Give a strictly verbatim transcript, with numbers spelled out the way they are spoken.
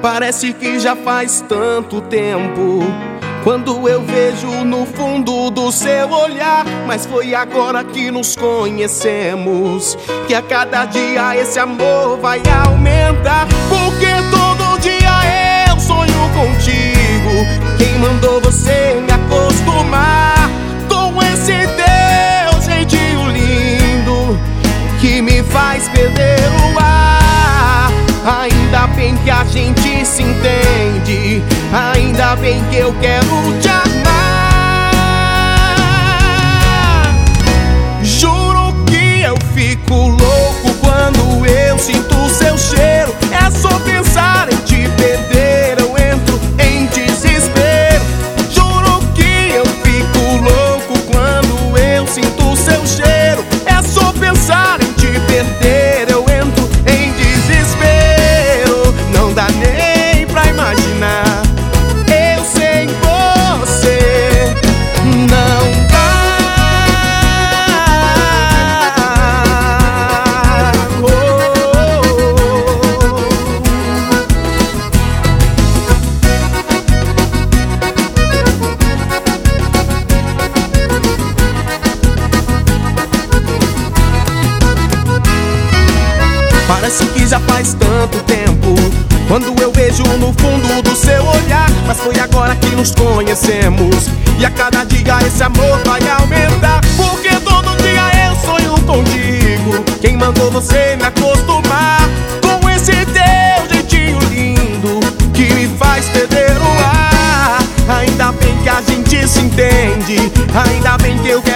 Parece que já faz tanto tempo, quando eu vejo no fundo do seu olhar. Mas foi agora que nos conhecemos, que a cada dia esse amor vai aumentar. Porque todo dia eu sonho contigo. Quem mandou você me acostumar com esse teu jeitinho lindo, que me faz perder o ar? Ainda bem que a gente se entende, ainda bem que eu quero te amar. Juro que eu fico louco quando eu sinto o seu cheiro. É só pensar em te perder, eu entro em desespero. Juro que eu fico louco quando eu sinto o seu cheiro. É só pensar em te perder, eu entro em desespero. Não dá nem pra imaginar eu sem você. Não dá. Oh, oh, oh. Parece que já faz tanto tempo, quando eu vejo no fundo do seu olhar. Mas foi agora que nos conhecemos, e a cada dia esse amor vai aumentar. Porque todo dia eu sonho contigo. Quem mandou você me acostumar com esse teu jeitinho lindo, que me faz perder o ar? Ainda bem que a gente se entende, ainda bem que eu quero